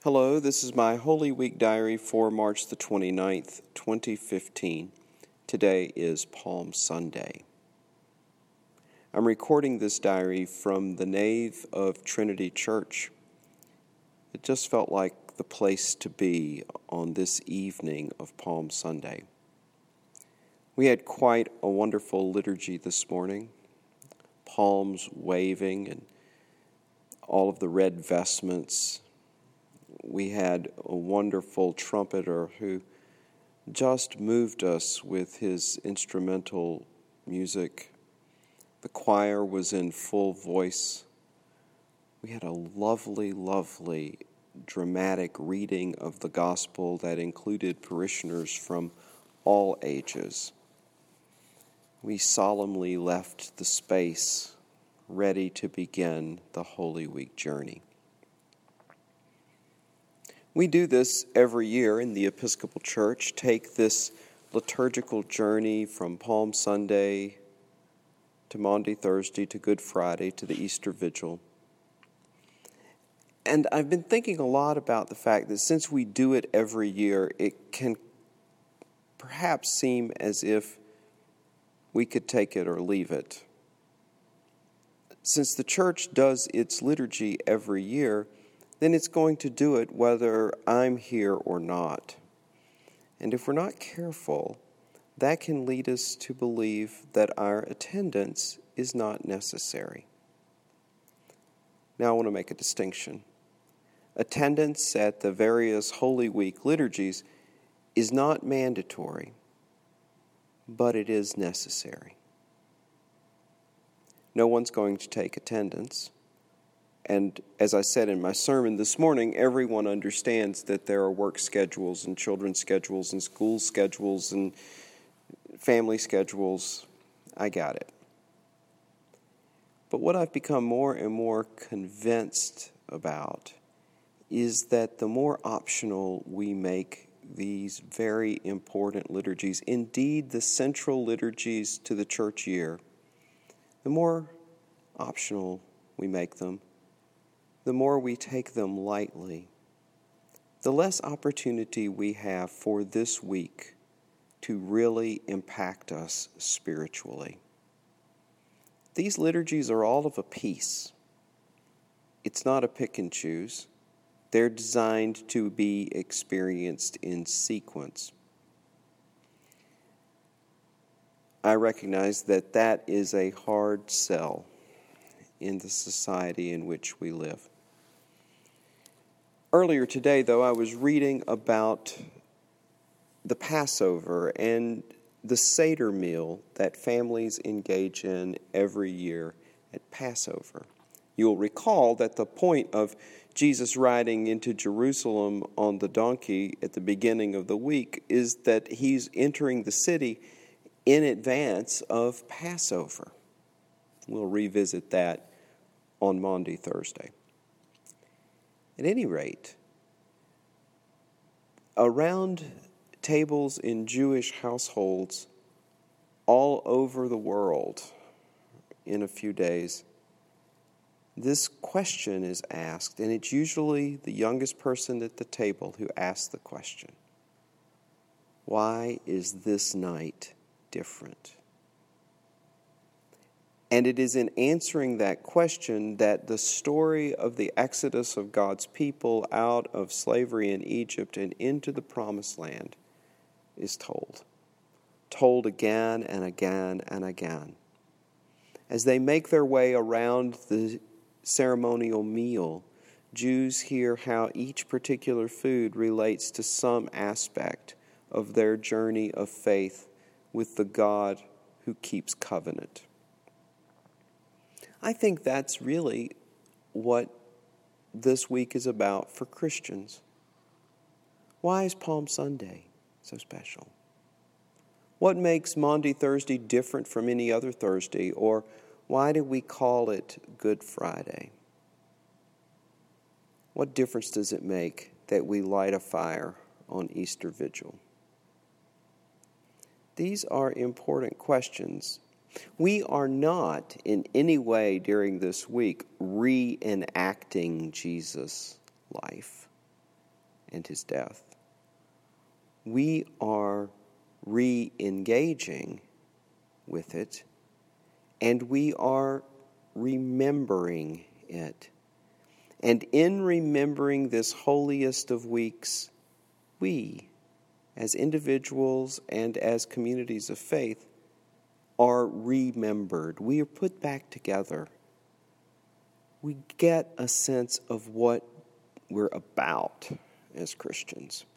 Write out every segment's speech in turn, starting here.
Hello, this is my Holy Week diary for March the 29th, 2015. Today is Palm Sunday. I'm recording this diary from the nave of Trinity Church. It just felt like the place to be on this evening of Palm Sunday. We had quite a wonderful liturgy this morning, palms waving and all of the red vestments. We had a wonderful trumpeter who just moved us with his instrumental music. The choir was in full voice. We had a lovely, lovely dramatic reading of the gospel that included parishioners from all ages. We solemnly left the space ready to begin the Holy Week journey. We do this every year in the Episcopal Church, take this liturgical journey from Palm Sunday to Maundy Thursday to Good Friday to the Easter Vigil. And I've been thinking a lot about the fact that since we do it every year, it can perhaps seem as if we could take it or leave it. Since the Church does its liturgy every year, then it's going to do it whether I'm here or not. And if we're not careful, that can lead us to believe that our attendance is not necessary. Now I want to make a distinction. Attendance at the various Holy Week liturgies is not mandatory, but it is necessary. No one's going to take attendance. And as I said in my sermon this morning, everyone understands that there are work schedules and children's schedules and school schedules and family schedules. I got it. But what I've become more and more convinced about is that the more optional we make these very important liturgies, indeed the central liturgies to the church year, the more optional we make them, the more we take them lightly, the less opportunity we have for this week to really impact us spiritually. These liturgies are all of a piece. It's not a pick and choose. They're designed to be experienced in sequence. I recognize that that is a hard sell in the society in which we live. Earlier today, though, I was reading about the Passover and the Seder meal that families engage in every year at Passover. You'll recall that the point of Jesus riding into Jerusalem on the donkey at the beginning of the week is that he's entering the city in advance of Passover. We'll revisit that on Maundy Thursday. At any rate, around tables in Jewish households all over the world in a few days, this question is asked, and it's usually the youngest person at the table who asks the question. Why is this night different? And it is in answering that question that the story of the exodus of God's people out of slavery in Egypt and into the Promised Land is told again and again and again. As they make their way around the ceremonial meal, Jews hear how each particular food relates to some aspect of their journey of faith with the God who keeps covenant. I think that's really what this week is about for Christians. Why is Palm Sunday so special? What makes Maundy Thursday different from any other Thursday? Or why do we call it Good Friday? What difference does it make that we light a fire on Easter Vigil? These are important questions. We are not in any way during this week reenacting Jesus' life. and his death. We are re-engaging with it, and we are remembering it. And in remembering this holiest of weeks, we, as individuals and as communities of faith, are remembered. We are put back together. We get a sense of what we're about as Christians.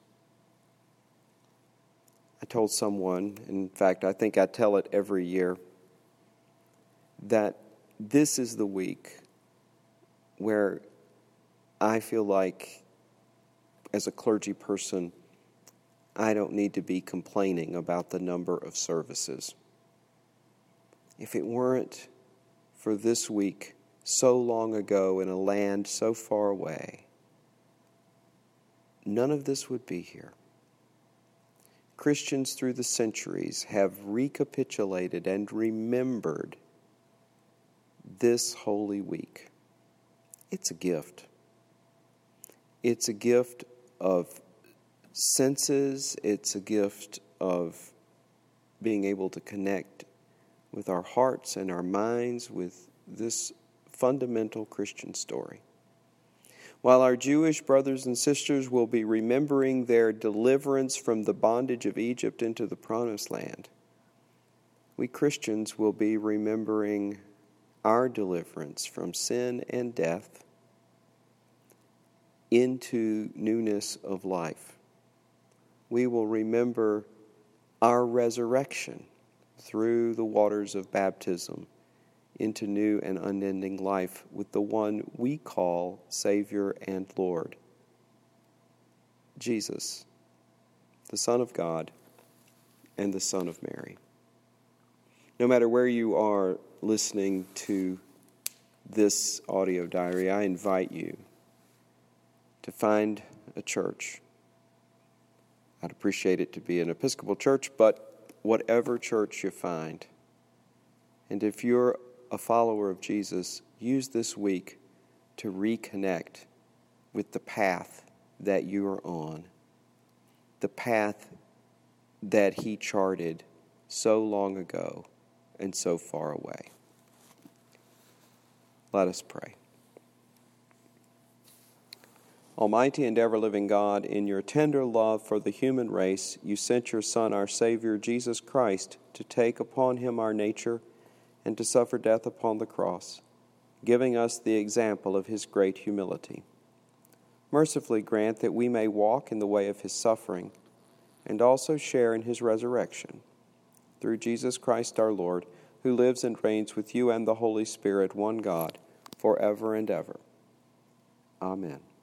I told someone, in fact, I think I tell it every year, that this is the week where I feel like, as a clergy person, I don't need to be complaining about the number of services. If it weren't for this week so long ago in a land so far away, none of this would be here. Christians through the centuries have recapitulated and remembered this Holy Week. It's a gift. It's a gift of senses. It's a gift of being able to connect with our hearts and our minds with this fundamental Christian story. While our Jewish brothers and sisters will be remembering their deliverance from the bondage of Egypt into the promised land, we Christians will be remembering our deliverance from sin and death into newness of life. We will remember our resurrection through the waters of baptism into new and unending life with the one we call Savior and Lord, Jesus, the Son of God and the Son of Mary. No matter where you are listening to this audio diary, I invite you to find a church. I'd appreciate it to be an Episcopal church, but whatever church you find, and if you're a follower of Jesus, use this week to reconnect with the path that you are on, the path that he charted so long ago and so far away. Let us pray. Almighty and ever-living God, in your tender love for the human race, you sent your Son, our Savior, Jesus Christ, to take upon him our nature and to suffer death upon the cross, giving us the example of his great humility. Mercifully grant that we may walk in the way of his suffering and also share in his resurrection. Through Jesus Christ our Lord, who lives and reigns with you and the Holy Spirit, one God, forever and ever. Amen.